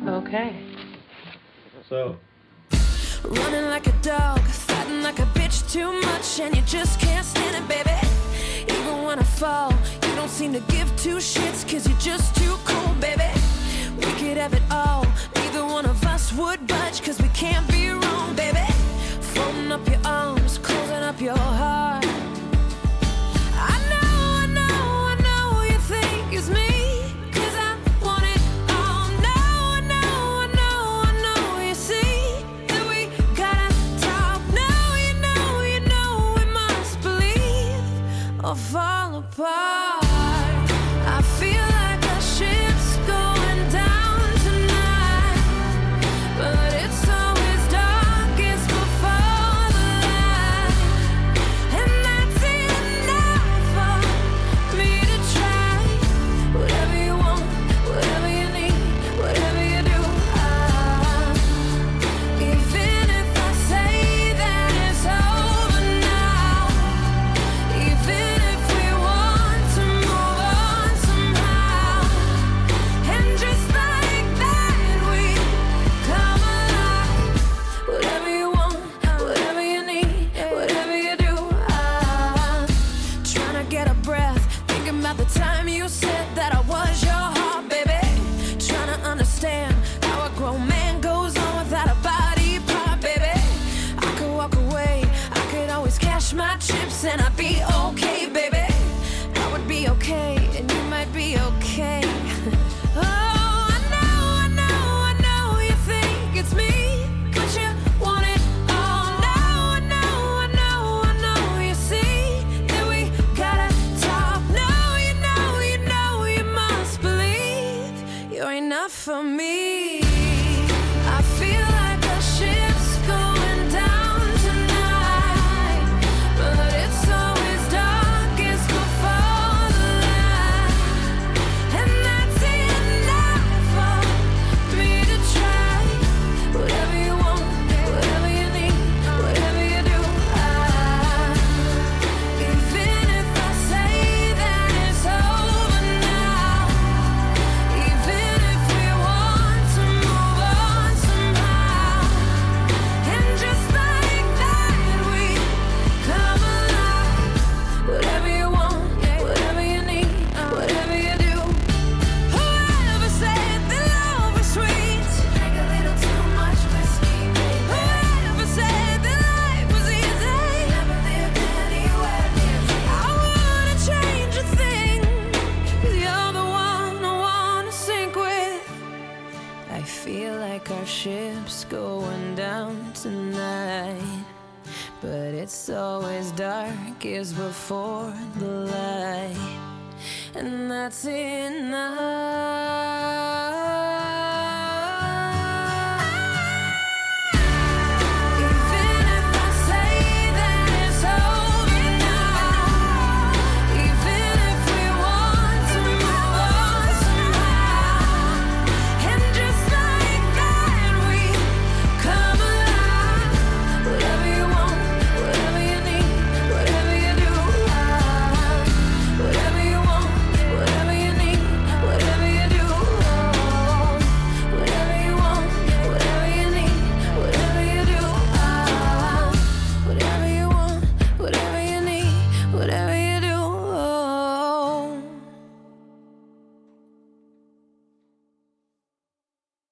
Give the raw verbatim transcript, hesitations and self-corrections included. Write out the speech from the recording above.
Okay. So. Running like a dog, fighting like a bitch too much, and you just can't stand it, baby. Even when I fall, you don't seem to give two shits, cause you're just too cool, baby. We could have it all, neither one of us would budge, cause we can't be wrong, baby. Folding up your arms, closing up your heart. I know, I know, I know you think it's me. Fall apart. I feel like our ship's going down tonight, but it's always darkest before the light, and that's enough for me to try. Whatever you want, whatever you need, whatever you do, I, even if I say that it's over now, even the time you said that I was your heart, baby. Trying to understand how a grown man goes on without a body part, baby. I could walk away, I could always cash my chips, and I'd be okay, baby. I would be okay, and you might be okay. Oh, I know, I know, I know you think it's me, but you want it all. No, I know, I know, I know you see that we gotta talk. No, you're enough for me. I feel like our ship's going down tonight, but it's always darkest before the light, and that's enough for me to try. Whatever you want, whatever you need, whatever you do, I, even if I say that it's over now, even our ship's going down tonight, but it's always darkest before the light, and that's enough.